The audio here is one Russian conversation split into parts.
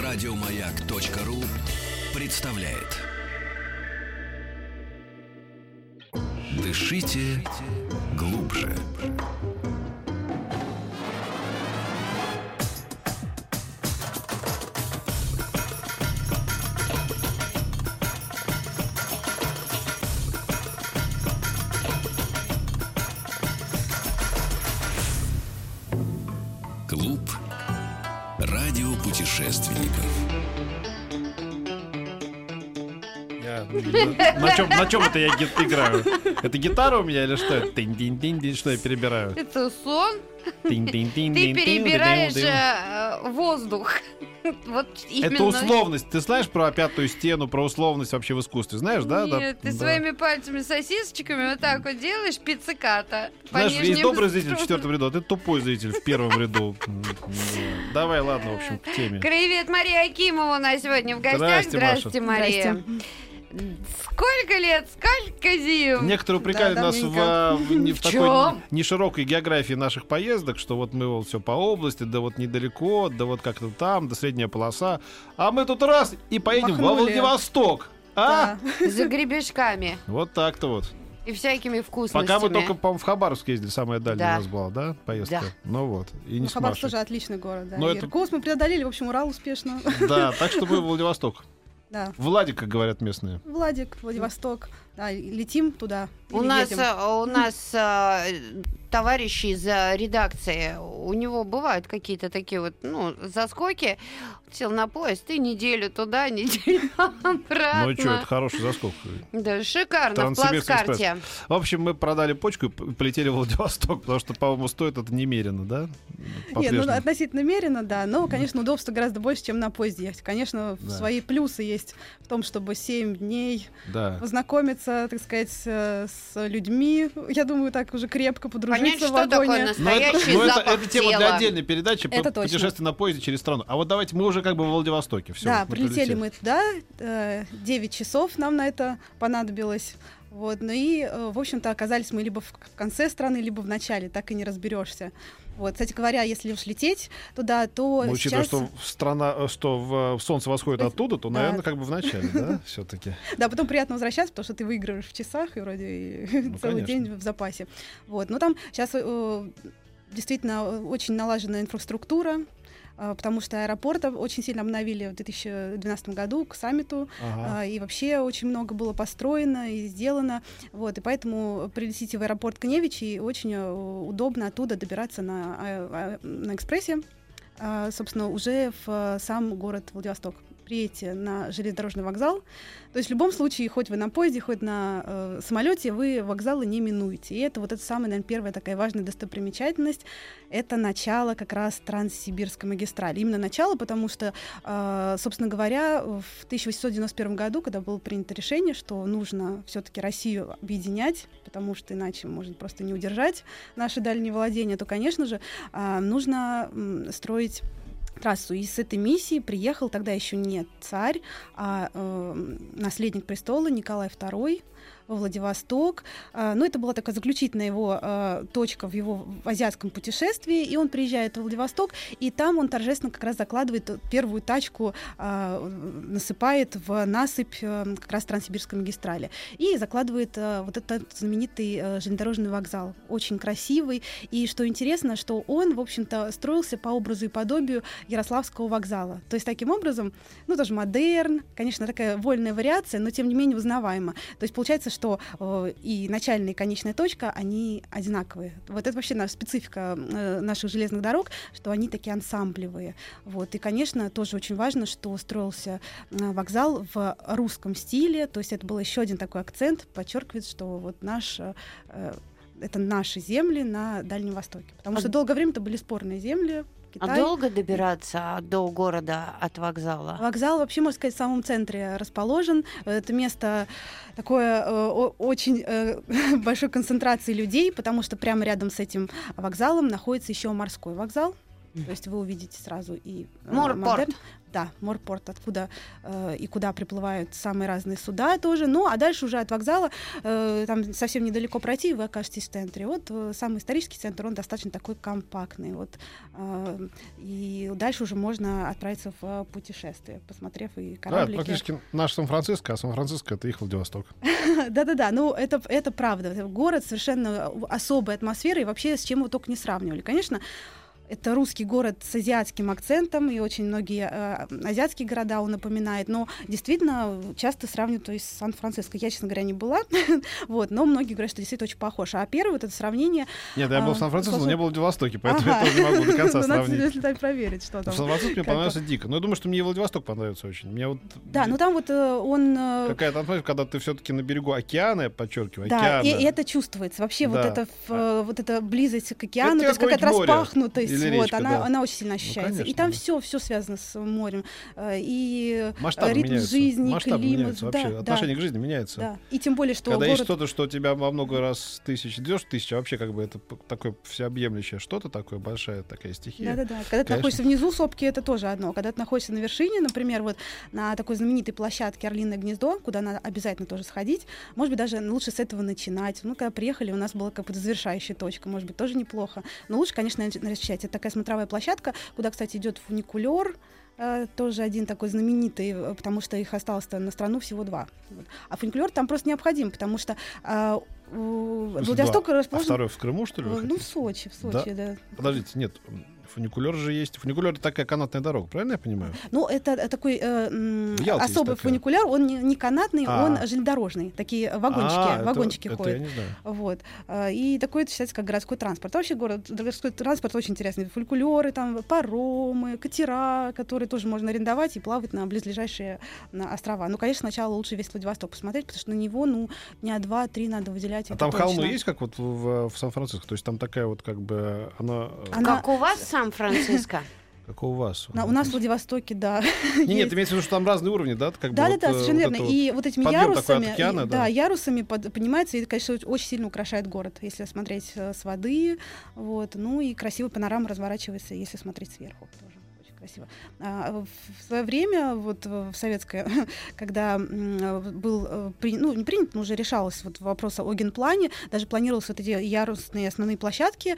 Радиомаяк.ру представляет. Дышите глубже. Клуб радиопутешественников. На чем это я играю? Это гитара у меня или что? Тынь-тынь-тынь, что я перебираю? Это сон. Ты перебираешь воздух. Вот именно. Это условность. Ты знаешь про пятую стену, про условность вообще в искусстве? Знаешь, да? Нет, ты своими пальцами сосисочками вот так вот делаешь пицциката. Знаешь, есть добрый зритель в четвертом ряду, а ты тупой зритель в первом ряду. Давай, ладно, в общем, к теме. Краевед Мария Акимова у нас сегодня в гостях. Здравствуйте, Мария. Сколько лет, сколько зим? Некоторые упрекали нас в такой неширокой географии наших поездок, что вот мы вот все по области, да вот недалеко, да вот как-то там, да средняя полоса. А мы тут раз и поедем во Владивосток. А? За гребешками. Вот так-то вот. И всякими вкусностями. Пока мы только, по-моему, в Хабаровск ездили, самая дальняя у нас была, да, поездка? Да. Ну вот, и не Хабаровск тоже отличный город, да. Иркутск мы преодолели, в общем, Урал успешно. Да, так что мы в Владивосток. Да. Владик, как говорят местные. Владик, Владивосток. Да, летим туда. У нас товарищи из редакции, у него бывают какие-то такие вот, заскоки. Сел на поезд и неделю туда, неделю обратно. Ну что, это хороший заскок. Да, шикарно, в плацкарте. В общем, мы продали почку и полетели в Владивосток, потому что, по-моему, стоит это немерено, да? Нет, относительно мерено, да. Но, конечно, удобства гораздо больше, чем на поезде ехать. Конечно, свои плюсы есть в том, чтобы 7 дней познакомиться, так сказать, с людьми. Я думаю, так уже крепко подружиться в вагоне. Что такое настоящий запах тела. Это тема для отдельной передачи, путешествие на поезде через страну. А вот давайте, мы уже как бы в Владивостоке. Всё, да, прилетели мы туда, 9 часов нам на это понадобилось. Вот, ну и, в общем-то, оказались мы либо в конце страны, либо в начале, так и не разберешься. Вот, кстати говоря, если уж лететь туда, то учитывая, сейчас... что солнце восходит оттуда, то, наверное, как бы в начале, да, все-таки. Да, потом приятно возвращаться, потому что ты выигрываешь в часах и вроде целый день в запасе. Вот, но там сейчас действительно очень налажена инфраструктура, потому что аэропорт очень сильно обновили в 2012 году к саммиту, и вообще очень много было построено и сделано, вот, и поэтому прилетите в аэропорт Кневич, и очень удобно оттуда добираться на экспрессе, собственно, уже в сам город Владивосток. Приедете на железнодорожный вокзал. То есть в любом случае, хоть вы на поезде, хоть на самолете, вы вокзалы не минуете. И это вот эта самая, наверное, первая такая важная достопримечательность. Это начало как раз Транссибирской магистрали. Именно начало, потому что, собственно говоря, в 1891 году, когда было принято решение, что нужно все-таки Россию объединять, потому что иначе можно просто не удержать наши дальние владения, то, конечно же, нужно строить трассу. И с этой миссией приехал тогда еще не царь, а наследник престола Николай II во Владивосток. Но это была такая заключительная его точка в его азиатском путешествии, и он приезжает в Владивосток, и там он торжественно как раз закладывает первую тачку, насыпает в насыпь как раз Транссибирской магистрали, и закладывает вот этот знаменитый железнодорожный вокзал, очень красивый, и что интересно, что он, в общем-то, строился по образу и подобию Ярославского вокзала. То есть таким образом, тоже модерн, конечно, такая вольная вариация, но тем не менее узнаваема. То есть получается, что и начальная, и конечная точка, они одинаковые. Вот это вообще наша специфика наших железных дорог, что они такие ансамблевые. Вот. И, конечно, тоже очень важно, что строился вокзал в русском стиле, то есть это был еще один такой акцент, подчеркивает, что вот это наши земли на Дальнем Востоке. Потому что долгое время это были спорные земли. Китай. А долго добираться до города от вокзала? Вокзал вообще, можно сказать, в самом центре расположен. Это место такое очень большой концентрации людей, потому что прямо рядом с этим вокзалом находится еще морской вокзал. То есть вы увидите сразу и Морпорт. Да, Морпорт, откуда и куда приплывают самые разные суда тоже. Ну, а дальше уже от вокзала, там совсем недалеко пройти, вы окажетесь в центре. Вот самый исторический центр, он достаточно такой компактный. Вот, и дальше уже можно отправиться в путешествие, посмотрев и кораблики. Да, практически наш Сан-Франциско, а Сан-Франциско — это их Владивосток. Да-да-да, ну это правда. Город совершенно особой атмосферой, и вообще с чем его только не сравнивали. Конечно, это русский город с азиатским акцентом, и очень многие азиатские города он напоминает, но действительно часто сравнивают то есть, с Сан-Франциско. Я, честно говоря, не была, вот, но многие говорят, что действительно очень похож. А первое вот это сравнение... Нет, я был в Сан-Франциско, но не был в Владивостоке, поэтому я тоже не могу до конца сравнить. Надо проверить, что там. В Сан-Франциско мне понравился дико. Но я думаю, что мне и Владивосток понравится очень. Мне вот... Да, ну там вот он... Какая-то атмосфера, когда ты все-таки на берегу океана, я подчеркиваю, да, океана. и это чувствуется. Вообще Да. вот эта близость к океану, то есть какое-нибудь какая-то море распахнутость, или вот, речка, да. она очень сильно ощущается. конечно, И там да. все связано с морем. И Масштабы ритм меняются. жизни, Масштабы климат. меняются вообще. Да, Отношение к жизни меняется. да. И тем более, что Когда есть город... что-то, что тебя во много раз идешь тысяча, вообще как бы это такое всеобъемлющее что-то такое, большая такая стихия. Да-да-да. Когда ты находишься внизу сопки, это тоже одно. Когда ты находишься на вершине, например, вот на такой знаменитой площадке «Орлиное гнездо», куда надо обязательно тоже сходить, может быть, даже лучше с этого начинать. Ну, когда приехали, у нас была какая-то завершающая точка, может быть, тоже неплохо. Но лучше, конечно, начать. Это такая смотровая площадка, куда, кстати, идет фуникулер, тоже один такой знаменитый, потому что их осталось-то на страну всего 2. Вот. А фуникулер там просто необходим, потому что Владивосток расположен... А второй в Крыму, что ли? Ну, в Сочи, да. Подождите, нет, фуникулер же есть. Фуникулер — это такая канатная дорога, правильно я понимаю? Ну, это такой особый такая. фуникуляр, он не канатный, он железнодорожный. Такие вагончики это ходят. я не знаю. Вот. И такой это считается как городской транспорт. А вообще городской транспорт очень интересный. Фуникулеры, там, паромы, катера, которые тоже можно арендовать и плавать на близлежащие острова. Ну, конечно, сначала лучше весь Владивосток посмотреть, потому что на него, дня 2-3 надо выделять. А там холмы есть, как вот в Сан-Франциско? То есть там такая вот как бы она... Как у вас в Сан-Франциско? Как у вас? У нас в Владивостоке, да. Нет, имеется в виду, что там разные уровни, да? Да, совершенно верно. И вот этими ярусами, ярусами поднимается, и, конечно, очень сильно украшает город, если смотреть с воды. Вот. Ну и красивая панорама разворачивается, если смотреть сверху тоже. Красиво. В свое время, вот в советское, когда был не принят, но уже решалось вот вопрос о генплане, даже планировалось вот эти ярусные основные площадки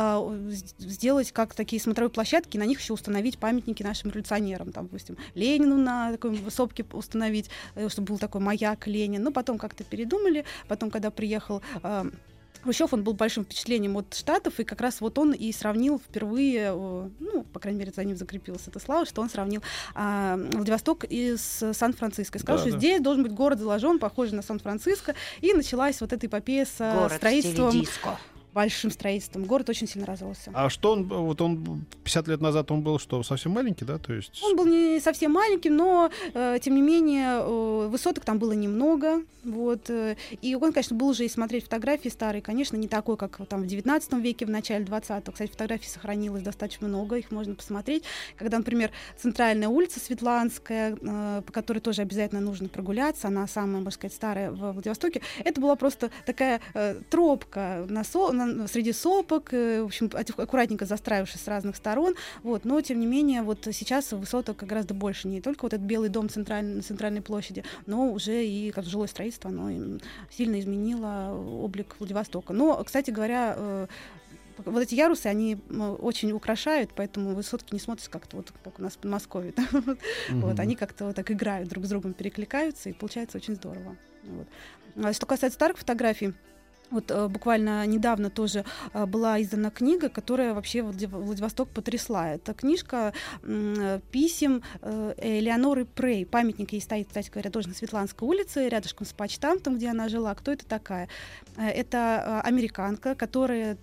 сделать как такие смотровые площадки, на них еще установить памятники нашим революционерам, там, допустим, Ленину на такой сопке установить, чтобы был такой маяк Ленин. Но потом как-то передумали, потом, когда приехал Хрущев, он был большим впечатлением от Штатов, и как раз вот он и сравнил впервые, по крайней мере, за ним закрепилась эта слава, что он сравнил Владивосток с Сан-Франциско. И сказал, что здесь должен быть город заложен, похожий на Сан-Франциско, и началась вот эта эпопея с строительством. Большим строительством. Город очень сильно разросся. А что он 50 лет назад он был что, совсем маленький, да? То есть... Он был не совсем маленький, но, тем не менее, высоток там было немного. Вот. И он, конечно, был уже, если смотреть фотографии старые, конечно, не такой, как там в 19 веке, в начале 20-го. Кстати, фотографий сохранилось достаточно много, их можно посмотреть. Когда, например, центральная улица Светланская, по которой тоже обязательно нужно прогуляться, она самая, можно сказать, старая в Владивостоке, это была просто такая тропка среди сопок, в общем, аккуратненько застраивавшись с разных сторон, вот, но, тем не менее, вот сейчас высоток гораздо больше, не только вот этот Белый дом на центральной площади, но уже и как жилое строительство, оно сильно изменило облик Владивостока. Но, кстати говоря, вот эти ярусы, они очень украшают, поэтому высотки не смотрятся как-то вот как у нас в Подмосковье. Вот, они как-то вот так играют, друг с другом перекликаются, и получается очень здорово. Вот. Что касается старых фотографий, вот буквально недавно тоже была издана книга, которая вообще Владивосток потрясла. Это книжка писем Элеоноры Прей. Памятник ей стоит, кстати говоря, тоже на Светланской улице, рядышком с почтамтом, где она жила. Кто это такая? Это американка, которая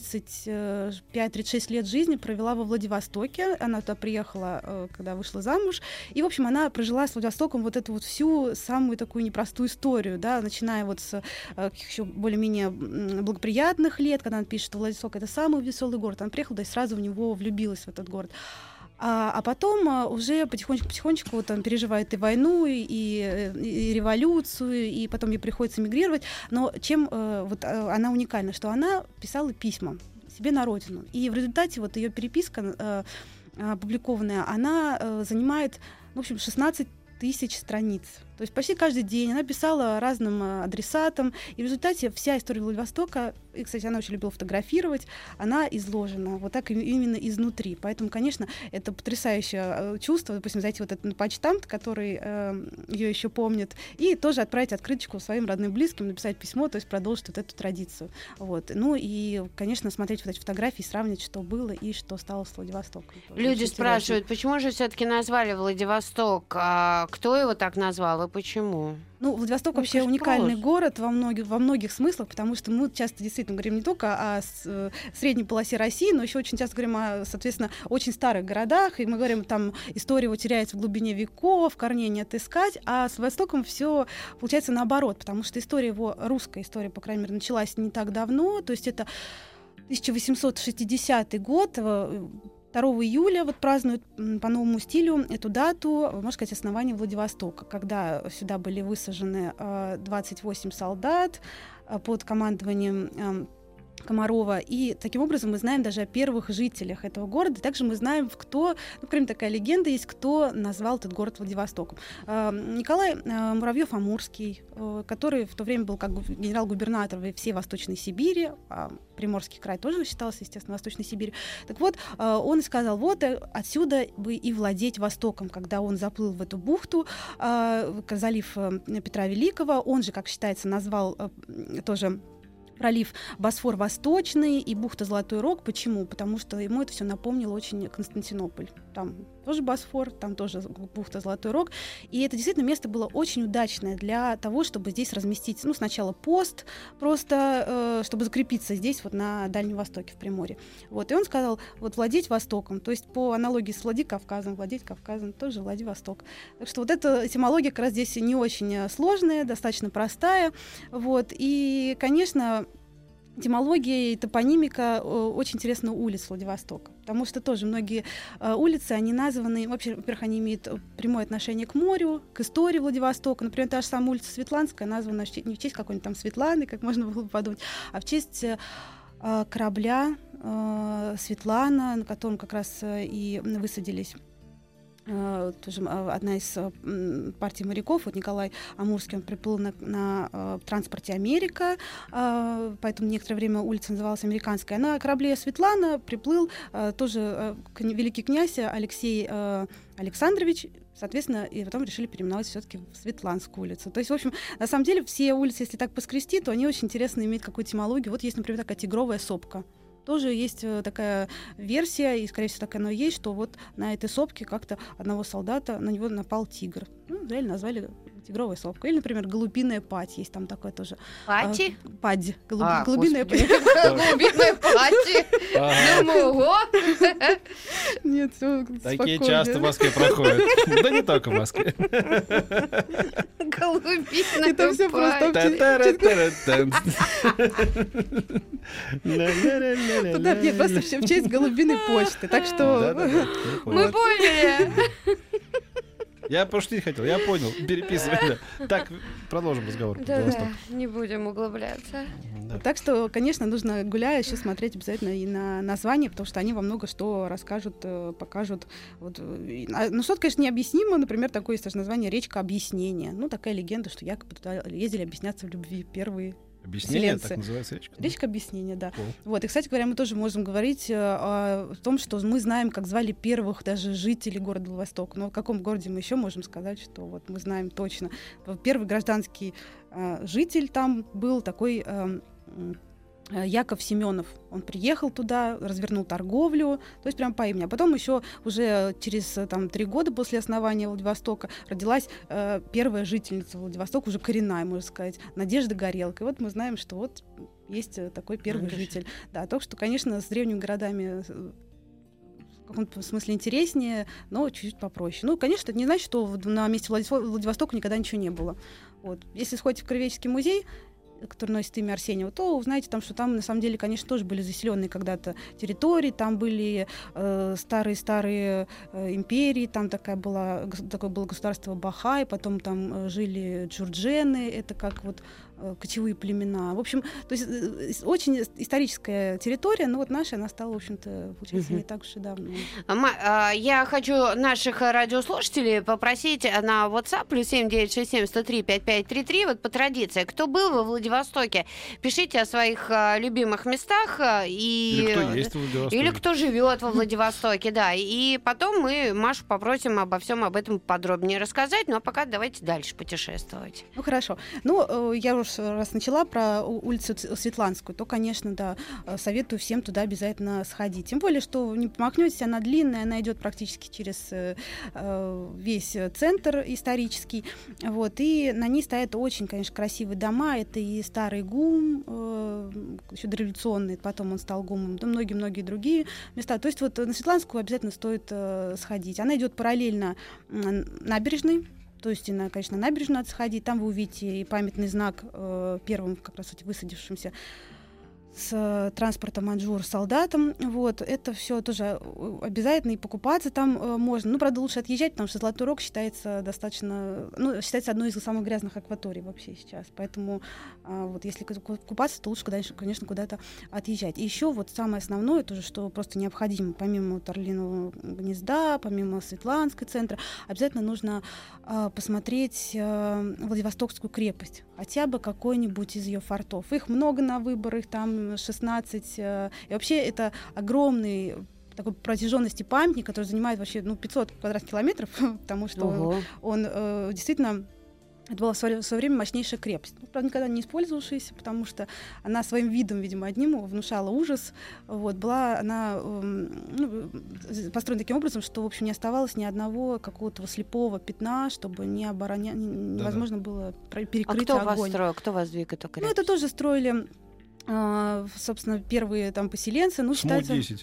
35-36 лет жизни провела во Владивостоке. Она туда приехала, когда вышла замуж. И, в общем, она прожила с Владивостоком вот эту вот всю самую такую непростую историю, да, начиная вот с еще более-менее благоприятных лет, когда она пишет, что Владивосток — это самый веселый город. Она приехала, да и сразу в него влюбилась, в этот город. А потом уже потихонечку вот, переживает и войну, и революцию, и потом ей приходится мигрировать. Но чем вот она уникальна, что она писала письма себе на родину. И в результате вот ее переписка опубликованная, она занимает, в общем, 16 тысяч страниц. То есть почти каждый день она писала разным адресатам, и в результате вся история Владивостока, и, кстати, она очень любила фотографировать, она изложена вот так именно изнутри. Поэтому, конечно, это потрясающее чувство, допустим, зайти вот этот почтамт, который ее еще помнит, и тоже отправить открыточку своим родным близким, написать письмо, то есть продолжить вот эту традицию. Вот. Ну и, конечно, смотреть вот эти фотографии, сравнивать, что было и что стало с Владивостоком. Люди спрашивают, почему же все-таки назвали Владивосток? А кто его так назвал? Почему? Ну, Владивосток вообще уникальный город во многих смыслах, потому что мы часто действительно говорим не только о средней полосе России, но еще очень часто говорим о, соответственно, очень старых городах, и мы говорим, там история его теряется в глубине веков, корней не отыскать, а с Востоком все получается наоборот, потому что история его, русская история, по крайней мере, началась не так давно, то есть это 1860 год, 2 июля вот празднуют по новому стилю эту дату, можно сказать, основания Владивостока, когда сюда были высажены 28 солдат под командованием Комарова. И таким образом мы знаем даже о первых жителях этого города. Также мы знаем, кто, ну, кроме такая легенда есть, кто назвал этот город Владивостоком. Николай Муравьев-Амурский, который в то время был как генерал-губернатор всей Восточной Сибири, Приморский край тоже считался, естественно, Восточной Сибирью. Так вот, он и сказал, вот отсюда бы и владеть Востоком, когда он заплыл в эту бухту, залив Петра Великого, он же, как считается, назвал тоже пролив Босфор Восточный и бухта Золотой Рог. Почему? Потому что ему это все напомнило очень Константинополь. Там тоже Босфор, там тоже бухта Золотой Рог. И это действительно место было очень удачное для того, чтобы здесь разместить, ну, сначала пост, просто чтобы закрепиться здесь, вот на Дальнем Востоке, в Приморье. Вот. И он сказал, вот владеть Востоком, то есть по аналогии с Владикавказом, владеть Кавказом, тоже Владивосток. Так что вот эта этимология как раз здесь не очень сложная, достаточно простая. Вот. И, конечно, этимология и топонимика очень интересна у улиц Владивостока, потому что тоже многие улицы, они названы, вообще, во-первых, они имеют прямое отношение к морю, к истории Владивостока. Например, та же самая улица Светланская названа не в честь какой-нибудь там Светланы, как можно было бы подумать, а в честь корабля Светлана, на котором как раз и высадились тоже одна из партий моряков, вот Николай Амурский, он приплыл на транспорте «Америка», поэтому некоторое время улица называлась «Американская». На корабле «Светлана» приплыл тоже великий князь Алексей Александрович, соответственно, и потом решили переименовать все-таки в Светланскую улицу. То есть, в общем, на самом деле все улицы, если так поскрести, то они очень интересно имеют какую-то этимологию. Вот есть, например, такая Тигровая сопка. Тоже есть такая версия, и, скорее всего, так оно и есть, что вот на этой сопке как-то одного солдата, на него напал тигр. Ну, реально назвали Тигровая сопка. Или, например, Голубиная падь. Есть там такое тоже. Пати? Падь. Голубиная падь. Голубиная пати. Думаю, ого! Нет, все такие часто в Москве проходят. Да не только в Москве. Голубиная это все просто нет, просто в честь Голубиной почты. Так что мы поняли. Я пошутить хотел, я понял, переписывай. Так, продолжим разговор. Да, не будем углубляться. Да. Так что, конечно, нужно, гуляя, еще смотреть обязательно и на названия, потому что они вам много что расскажут, покажут. Вот. Ну, что-то, конечно, необъяснимо. Например, такое есть даже название «Речка Объяснения». Ну, такая легенда, что якобы туда ездили объясняться в любви первые объяснение, вселенцы. так называется речка? Речка Объяснения, да. Cool. Вот. И, кстати говоря, мы тоже можем говорить о том, что мы знаем, как звали первых даже жителей города Владивосток. Но в каком городе мы еще можем сказать, что вот мы знаем точно. Первый гражданский житель там был такой Яков Семенов. Он приехал туда, развернул торговлю, то есть прям по имени. А потом еще уже через 3 года после основания Владивостока родилась первая жительница Владивостока, уже коренная, можно сказать, Надежда Горелка. И вот мы знаем, что вот есть такой первый житель. Да, то, что, конечно, с древними городами в каком-то смысле интереснее, но чуть-чуть попроще. Ну, конечно, это не значит, что на месте Владивостока никогда ничего не было. Вот. Если сходите в Краеведческий музей, который носит имя Арсеньева, то узнаете, что там на самом деле, конечно, тоже были заселенные когда-то территории, там были старые-старые империи, там такое было государство Бахай, потом там жили джурджены, это как вот кочевые племена. В общем, то есть очень историческая территория, но вот наша, она стала, в общем-то, получается, не так уж и давно. Я хочу наших радиослушателей попросить на WhatsApp +7 967 103 5533, вот по традиции, кто был во Владивостоке, пишите о своих любимых местах Или кто есть в Владивостоке. Или кто живет во Владивостоке, да. И потом мы Машу попросим обо всем об этом подробнее рассказать, ну а пока давайте дальше путешествовать. Ну, хорошо. Ну, я уже раз начала про улицу Светланскую, то, конечно, да, советую всем туда обязательно сходить. Тем более, что не промахнетесь, она длинная, она идет практически через весь центр исторический. Вот, и на ней стоят очень, конечно, красивые дома. Это и старый ГУМ, еще дореволюционный, потом он стал ГУМом, да, многие-многие другие места. То есть вот на Светланскую обязательно стоит сходить. Она идет параллельно набережной. То есть, конечно, на набережную надо сходить. Там вы увидите и памятный знак первым, как раз высадившимся с транспортом «Манжур» солдатам. Вот. Это все тоже обязательно, и покупаться там можно. Ну, правда, лучше отъезжать, потому что Золотой Рог считается достаточно... Ну, считается одной из самых грязных акваторий вообще сейчас. Поэтому вот если купаться, то лучше, конечно, куда-то отъезжать. И еще вот самое основное, тоже, что просто необходимо, помимо вот Орлиного гнезда, помимо Светланской центра, обязательно нужно посмотреть Владивостокскую крепость. Хотя бы какой-нибудь из ее фортов. Их много на выбор, их там 16. И вообще это огромный такой протяженности памятник, который занимает вообще 500 квадратных километров, потому что он действительно... Это была в свое время мощнейшая крепость. Правда, никогда не использовавшаяся, потому что она своим видом, видимо, одним внушала ужас. Вот, была она построена таким образом, что, в общем, не оставалось ни одного какого-то слепого пятна, чтобы невозможно было перекрыть огонь. А кто вас строил? Кто воздвиг эту крепость? Ну, это тоже строили... собственно, первые там поселенцы, считается... СМУ-10.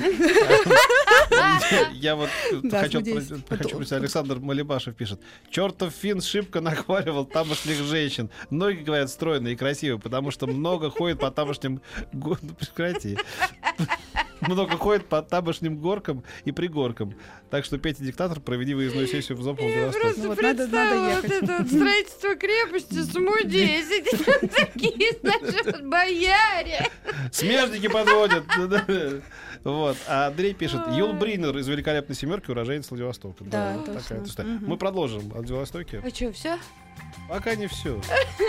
Я вот хочу представить, Александр Малибашев пишет: чертов финн шибко нахваливал тамошних женщин. Многие говорят стройные и красивые, потому что много ходит по тамошним... Прекрати. Много ходит по тамошним горкам и пригоркам. Так что, Петя Диктатор, проведи выездную сессию в ЗОП Владивосток. Я просто представила вот это строительство крепости СМУ-10. Такие, значит, бояре. Смежники подводят. Вот. А Андрей пишет: Юл Бринер из «Великолепной семерки», уроженец Владивостока. Да, точно. Мы продолжим о Владивостоке. А что, все? Пока не все.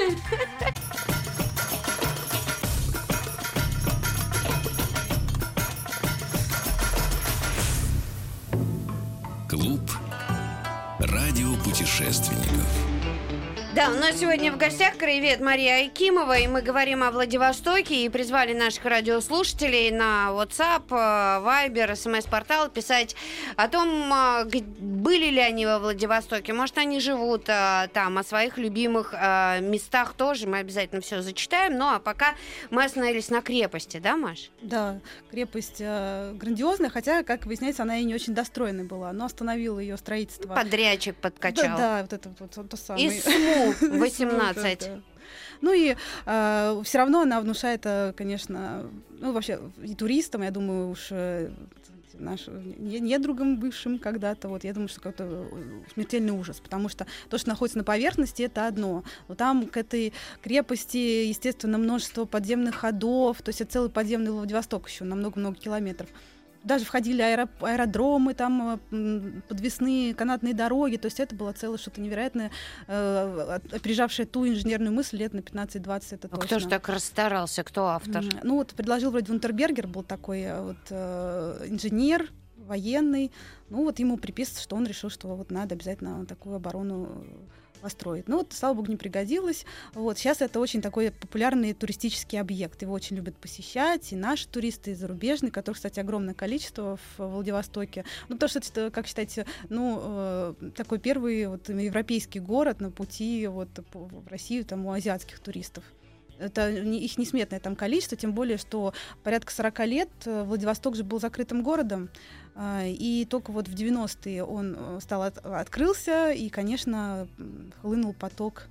Клуб радиопутешественников. Да, у нас сегодня в гостях краевед Мария Акимова, и мы говорим о Владивостоке, и призвали наших радиослушателей на WhatsApp, Viber, СМС-портал писать о том, были ли они во Владивостоке, может, они живут там, о своих любимых местах тоже, мы обязательно все зачитаем, ну, а пока мы остановились на крепости, да, Маш? Да, крепость грандиозная, хотя, как выясняется, она и не очень достроенная была, но остановила ее строительство. Подрядчик подкачал. Да, вот это вот то самое. Из СМУ 18. Ну и все равно она внушает, конечно, вообще и туристам, я думаю, уж нашим недругам бывшим когда-то, вот, я думаю, что какой-то смертельный ужас, потому что то, что находится на поверхности, это одно. Но там к этой крепости, естественно, множество подземных ходов, то есть это целый подземный Владивосток еще на много-много километров. Даже входили аэродромы, там подвесные канатные дороги. То есть это было целое что-то невероятное, опережавшее ту инженерную мысль лет на 15-20. Это точно. Кто же так расстарался? Кто автор? Ну вот предложил вроде Унтербергер, был такой инженер, военный. Ну вот ему приписывается, что он решил, что вот надо обязательно такую оборону построить. Ну вот, слава богу, не пригодилось. Вот, сейчас это очень такой популярный туристический объект. Его очень любят посещать и наши туристы, и зарубежные, которых, кстати, огромное количество в Владивостоке. Ну, потому что это, как считаете, такой первый вот европейский город на пути вот в Россию там у азиатских туристов. Это их несметное там количество, тем более, что порядка 40 лет Владивосток же был закрытым городом, и только вот в 90-е он открылся, и, конечно, хлынул поток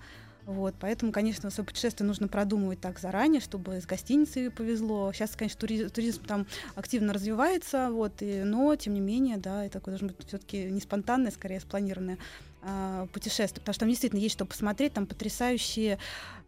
Вот, поэтому, конечно, свое путешествие нужно продумывать так заранее, чтобы с гостиницей повезло. Сейчас, конечно, туризм там активно развивается, вот, но, тем не менее, да, это должно быть все-таки не спонтанное, скорее спланированное путешествие, потому что там действительно есть что посмотреть, там потрясающие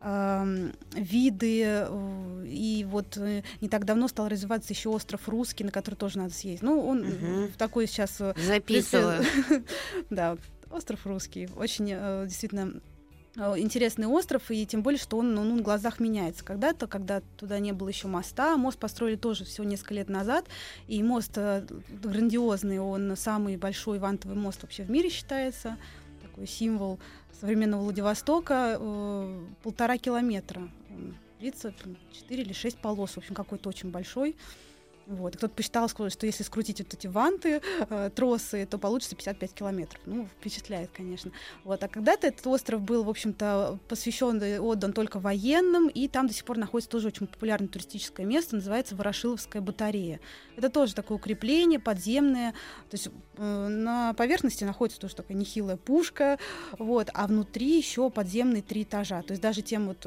виды, и вот не так давно стал развиваться еще остров Русский, на который тоже надо съездить. Ну, он в такой сейчас... Записываю. Да, остров Русский. Очень действительно интересный остров, и тем более, что он на глазах меняется. Когда туда не было еще моста, мост построили тоже всего несколько лет назад, и мост грандиозный, он самый большой вантовый мост вообще в мире считается, такой символ современного Владивостока, 1,5 километра. Он длится 4 или 6 полос, в общем, какой-то очень большой. Вот. Кто-то посчитал, что если скрутить вот эти ванты, тросы, то получится 55 километров. Ну, впечатляет, конечно. Вот. А когда-то этот остров был, в общем-то, посвящен и отдан только военным, и там до сих пор находится тоже очень популярное туристическое место, называется Ворошиловская батарея. Это тоже такое укрепление подземное, то есть на поверхности находится тоже такая нехилая пушка, вот, а внутри еще подземные 3 этажа. То есть даже тем вот,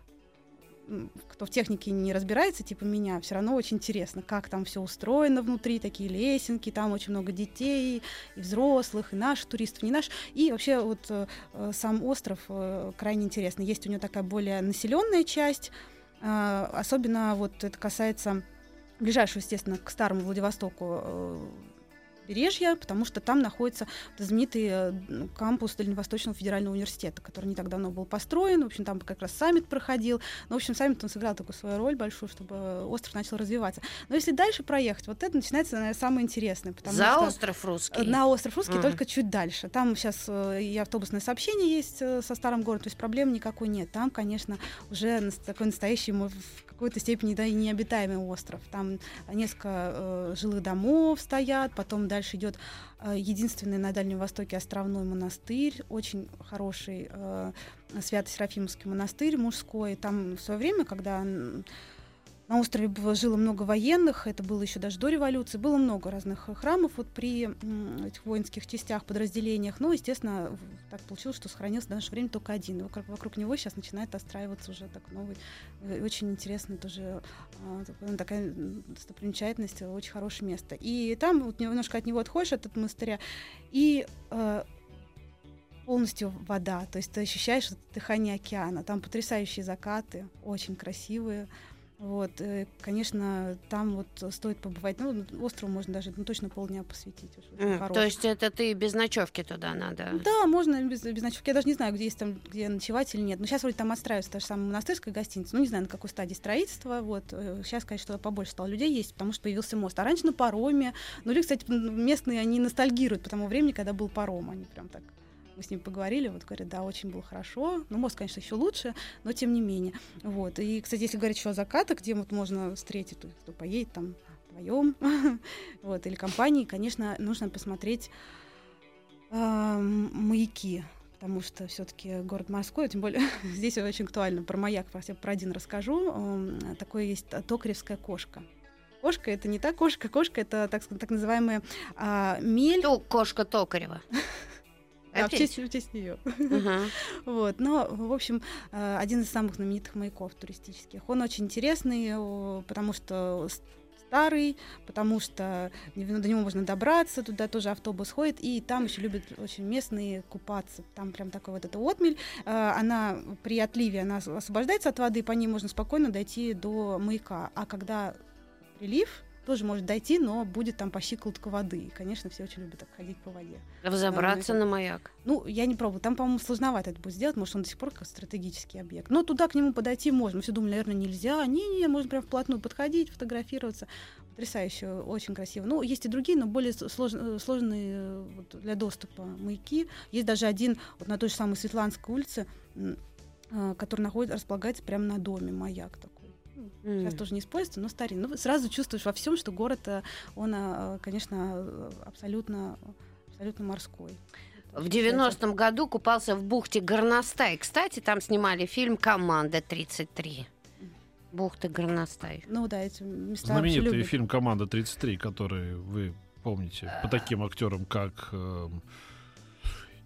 кто в технике не разбирается, типа меня, все равно очень интересно, как там все устроено внутри, такие лесенки, там очень много детей, и взрослых, и наших туристов, не наших. И вообще вот сам остров крайне интересный. Есть у него такая более населенная часть, особенно вот это касается ближайшего, естественно, к старому Владивостоку побережья, потому что там находится знаменитый кампус Дальневосточного федерального университета, который не так давно был построен. В общем, там как раз саммит проходил. Но, в общем, саммит он сыграл такую свою роль большую, чтобы остров начал развиваться. Но если дальше проехать, вот это начинается, наверное, самое интересное. Остров Русский? На остров Русский, только чуть дальше. Там сейчас и автобусное сообщение есть со старым городом, то есть проблем никакой нет. Там, конечно, уже такой настоящий, в какой-то степени, да, и необитаемый остров. Там несколько жилых домов стоят, потом дальше идет единственный на Дальнем Востоке островной монастырь, очень хороший Свято-Серафимовский монастырь мужской. Там в свое время, когда на острове жило много военных, это было еще даже до революции, было много разных храмов вот при этих воинских частях, подразделениях. Но, естественно, так получилось, что сохранился до нашего времени только один. Вокруг него сейчас начинает отстраиваться уже так новый, очень интересный тоже такая достопримечательность, очень хорошее место. И там вот немножко от него отходишь, от этого монастыря, и полностью вода, то есть ты ощущаешь дыхание океана. Там потрясающие закаты, очень красивые. Вот, конечно, там вот стоит побывать. Острову можно даже точно полдня посвятить. То есть это ты без ночевки туда надо? Да, можно без ночевки. Я даже не знаю, где ночевать или нет. Но сейчас вроде там отстраивается та же самая монастырская гостиница. Не знаю, на какой стадии строительства. Вот. Сейчас, конечно, побольше стало людей есть, потому что появился мост. А раньше на пароме. Ну, люди, кстати, местные, они ностальгируют по тому времени, когда был паром. Они прям так... Мы с ним поговорили, вот говорят, да, очень было хорошо. Ну, мост, конечно, еще лучше, но тем не менее. Вот. И, кстати, если говорить еще о закатах, где вот можно встретить, кто поедет там вдвоем, вот, или компанией, конечно, нужно посмотреть маяки, потому что все-таки город морской, тем более здесь очень актуально. Про маяк, про один расскажу. Такое есть Токаревская кошка. Кошка — это не та кошка, кошка — это так называемая мель. Кошка Токарева. Да, в честь нее. Вот. Но, в общем, один из самых знаменитых маяков туристических. Он очень интересный, потому что старый, потому что до него можно добраться, туда тоже автобус ходит, и там еще любят очень местные купаться. Там прям такой вот эта отмель. Она при отливе она освобождается от воды, по ней можно спокойно дойти до маяка. А когда прилив, тоже может дойти, но будет там по щиколотку воды. И, конечно, все очень любят так ходить по воде. Взобраться на маяк? Ну, я не пробовала. Там, по-моему, сложновато это будет сделать. Может, он до сих пор как стратегический объект. Но туда к нему подойти можно. Все думали, наверное, нельзя. Не, можно прям вплотную подходить, фотографироваться. Потрясающе, очень красиво. Ну, есть и другие, но более сложные вот, для доступа маяки. Есть даже один вот на той же самой Светланской улице, который располагается прямо на доме, маяк такой. Сейчас тоже не используется, но старинный. Ну, сразу чувствуешь во всем, что город, он, конечно, абсолютно морской. В 90-м году купался в бухте Горностай. Кстати, там снимали фильм «Команда-33». Бухта Горностай. Ну да, эти места знаменитый фильм «Команда-33», который вы помните, по таким актерам, как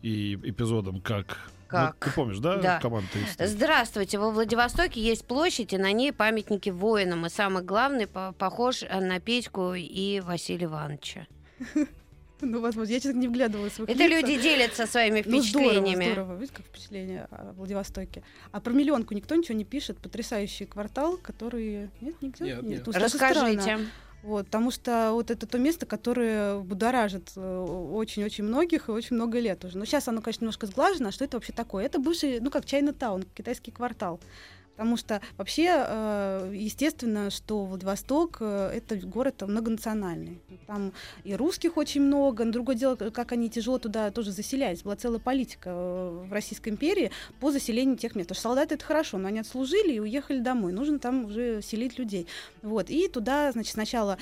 и эпизодом, как... Как? Ну, ты помнишь, да, Да. команду 33? Здравствуйте, во Владивостоке есть площадь, и на ней памятники воинам. И самый главный похож на Петьку и Василия Ивановича. Ну, возможно, я, честно, не вглядывалась в их Это лица. люди делятся своими Ну, впечатлениями. здорово. Видите, как впечатление о Владивостоке. А про Миллионку никто ничего не пишет. Потрясающий квартал, который... Нет, никто? Нет. Ну, это странно. Расскажите. Вот, потому что вот это то место, которое будоражит очень-очень многих и очень много лет уже. Но сейчас оно, конечно, немножко сглажено. А что это вообще такое? Это бывший, ну, как Чайна-таун, китайский квартал. Потому что вообще, естественно, что Владивосток — это город многонациональный. Там и русских очень много. Но другое дело, как они тяжело туда тоже заселялись. Была целая политика в Российской империи по заселению тех мест. Потому что солдаты — это хорошо, но они отслужили и уехали домой. Нужно там уже селить людей. Вот. И туда, значит, сначала...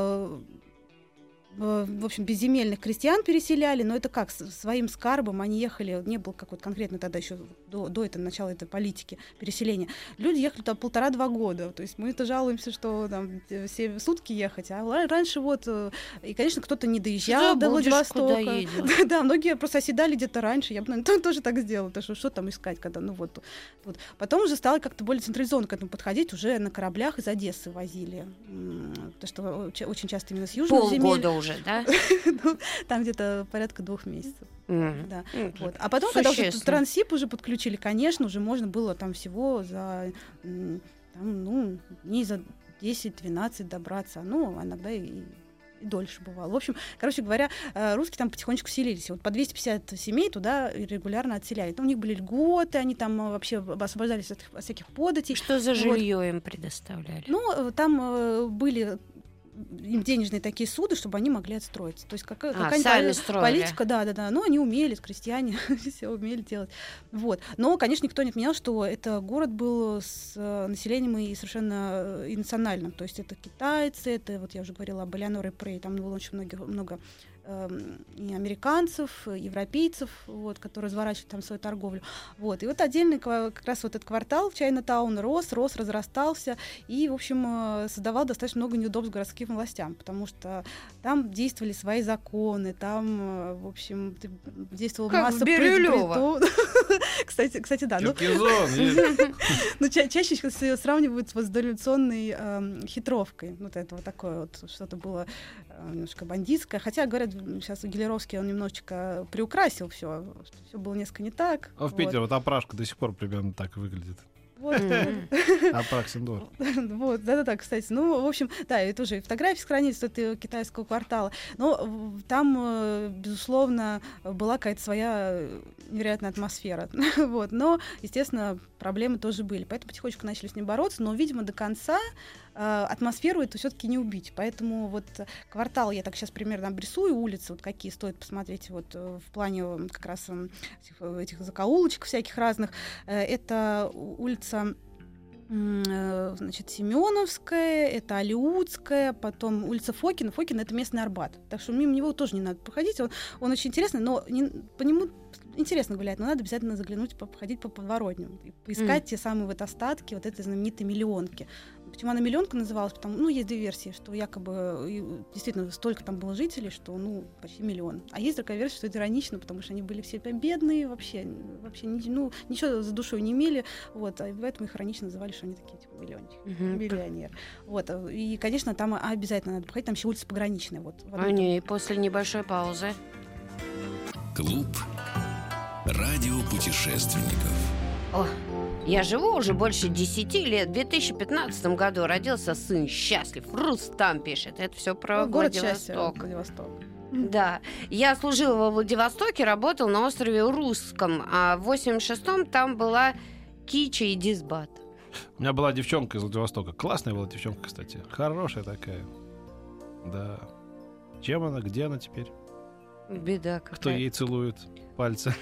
в общем, безземельных крестьян переселяли, но это как, своим скарбом они ехали, не было какой-то конкретно тогда еще до этого, начала этой политики переселения. Люди ехали там 1,5-2 года, то есть мы-то жалуемся, что там все сутки ехать, а раньше вот, и, конечно, кто-то не доезжал до Владивостока. Да, многие просто оседали где-то раньше, я бы, наверное, тоже так сделала, потому что там искать, когда, ну вот. Потом уже стало как-то более централизованно к этому подходить, уже на кораблях из Одессы возили, потому что очень часто именно с южных земель. Полгода уже, да? Ну, там где-то порядка 2 месяцев. Да. Ну, Вот. А потом, когда уже Транссиб уже подключили, конечно, уже можно было там всего за дней за 10-12 добраться. Ну, иногда и дольше бывало. В общем, короче говоря, русские там потихонечку селились. Вот по 250 семей туда регулярно отселяли. Там у них были льготы, они там вообще освобождались от всяких податей. Что за жилье им предоставляли? Ну, там были им денежные такие суды, чтобы они могли отстроиться. То есть какая-нибудь политика, да. Но они умели, крестьяне все умели делать. Вот. Но, конечно, никто не отменял, что это город был с населением и совершенно и национальным. То есть это китайцы, это, вот я уже говорила об Элеоноре Прей, там было очень много и американцев, и европейцев, вот, которые разворачивали там свою торговлю. Вот. И вот отдельный как раз вот этот квартал Чайна-таун рос, разрастался и, в общем, создавал достаточно много неудобств городским властям, потому что там действовали свои законы, там, в общем, действовала масса Бирюлёво. Кстати, да. Но чаще сравнивают с дореволюционной хитровкой. Вот это вот такое вот, что-то было немножко бандитское. Хотя, говорят, сейчас Гелеровский, он немножечко приукрасил все было несколько не так. А в Питере вот опрашка до сих пор примерно так выглядит. Вот. Апраксин двор. Вот, да, кстати. Ну, в общем, да, и тоже фотографии сохранились с этого китайского квартала. Но там, безусловно, была какая-то своя невероятная атмосфера. Вот. Но, естественно, проблемы тоже были. Поэтому потихонечку начали с ним бороться, но, видимо, до конца атмосферу эту все-таки не убить. Поэтому вот квартал, я так сейчас примерно обрисую, улицы, вот какие стоит посмотреть вот в плане как раз этих закоулочек всяких разных. Это улица, значит, Семеновская, это Алиутская, потом улица Фокина. Фокина — это местный Арбат. Так что мимо него тоже не надо проходить. Он очень интересный, но по нему интересно гулять, но надо обязательно заглянуть, походить по подворотням, поискать те самые вот остатки вот этой знаменитой Миллионки. Почему она Миллионка называлась? Потому, есть 2 версии, что якобы действительно столько там было жителей, что почти миллион. А есть такая версия, что это иронично, потому что они были все бедные, вообще ничего за душой не имели, вот, и поэтому их иронично называли, что они такие типа миллионеры. Вот, и, конечно, там обязательно надо походить, там еще улица Пограничная. Вот, и после небольшой паузы. Клуб радиопутешественников. Я живу уже больше 10 лет. В 2015 году родился сын. Счастлив. Рустам пишет. Это все про Владивосток. Да. Я служила во Владивостоке, работал на острове Русском. А в 86-м там была Кича и Дисбат. У меня была девчонка из Владивостока. Классная была девчонка, кстати. Хорошая такая. Да. Чем она? Где она теперь? Беда какая. Кто ей целует пальцы?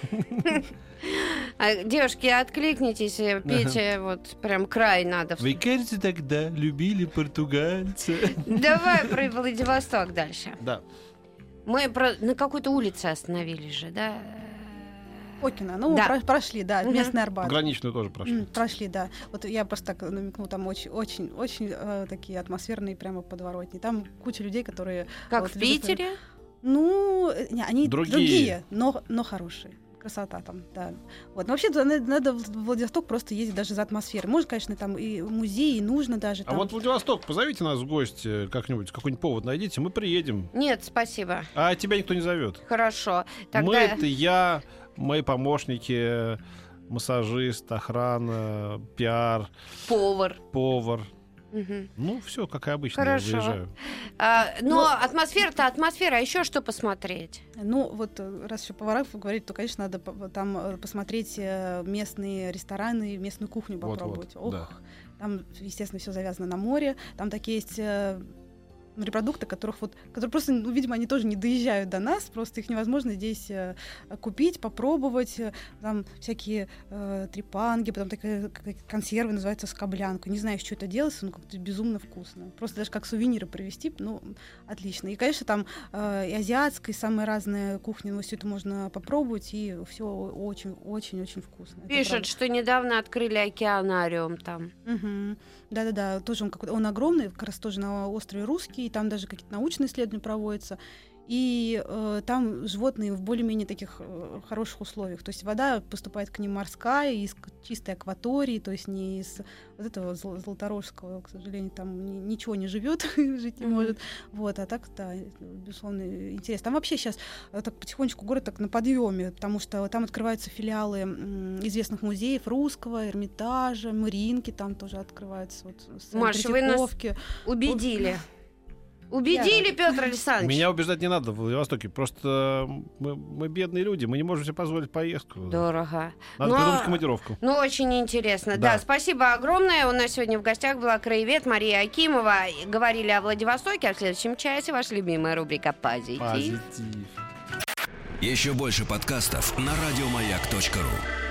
Девушки, откликнитесь, Петя, вот прям край надо. Вы, кажется, тогда любили португальца. Давай про Владивосток дальше. Да. Мы на какой-то улице остановились же, да? Фокина, прошли, да, местный Арбат. Пограничную тоже прошли. Прошли, да. Вот я просто так намекну, там очень такие атмосферные прямо подворотни. Там куча людей, которые... Как в Питере? Они другие, но хорошие. красота там, да. Вот. Но вообще надо в Владивосток просто ездить даже за атмосферой. Можно, конечно, там и музей, и нужно даже. Там... А вот Владивосток, позовите нас в гости как-нибудь, какой-нибудь повод найдите, мы приедем. Нет, спасибо. А тебя никто не зовет. Хорошо. Тогда... Мы — это я, мои помощники, массажист, охрана, пиар. Повар. Угу. Ну, все, как и обычно, Хорошо. я выезжаю. Но атмосфера-то атмосфера, а еще что посмотреть? Ну, вот раз еще поваров говорить, то, конечно, надо там посмотреть местные рестораны, местную кухню попробовать. Вот, да. Там, естественно, все завязано на море. Там такие есть морепродукты, которые просто, ну, видимо, они тоже не доезжают до нас, просто их невозможно здесь купить, попробовать. Там всякие трепанги, потом такие консервы, называются скоблянка. Не знаю, что это делается, но как-то безумно вкусно. Просто даже как сувениры привезти, ну, отлично. И, конечно, там и азиатская, и самые разные кухни, но все это можно попробовать, и все очень-очень-очень вкусно. Пишут, что недавно открыли океанариум там. Угу. Да-да-да, тоже он огромный, как раз тоже на острове Русский, и там даже какие-то научные исследования проводятся. И там животные в более-менее таких хороших условиях. То есть вода поступает к ним морская, из чистой акватории, то есть не из вот этого Золоторожского, к сожалению, там ничего не живет, жить не может. Вот, а так, да, безусловно, интересно. Там вообще сейчас так потихонечку город так на подъеме, потому что там открываются филиалы известных музеев Русского, Эрмитажа, Мариинки там тоже открываются. Вот, Маша, вы нас убедили. Убедили, Петр Александрович. Меня убеждать не надо в Владивостоке. Просто мы бедные люди, мы не можем себе позволить поездку. Дорого. Надо придумать командировку. Ну, очень интересно. Да, спасибо огромное. У нас сегодня в гостях была краевед Мария Акимова. Говорили о Владивостоке, а в следующем часе ваша любимая рубрика «Позитив». Еще больше подкастов на радиомаяк.ру.